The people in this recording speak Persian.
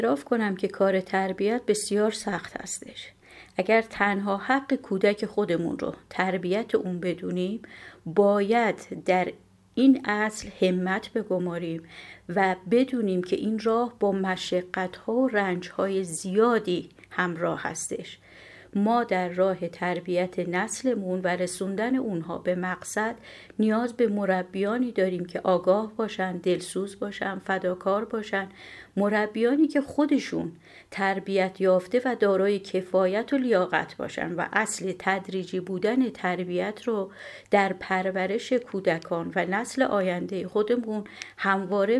اعتراف کنم که کار تربیت بسیار سخت هستش. اگر تنها حق کودک خودمون رو تربیت اون بدونیم، باید در این اصل همت بگماریم و بدونیم که این راه با مشقت‌ها و رنج‌های زیادی همراه هستش. ما در راه تربیت نسلمون و رسوندن اونها به مقصد نیاز به مربیانی داریم که آگاه باشن، دلسوز باشن، فداکار باشن، مربیانی که خودشون تربیت یافته و دارای کفایت و لیاقت باشن و اصل تدریجی بودن تربیت رو در پرورش کودکان و نسل آینده خودمون همواره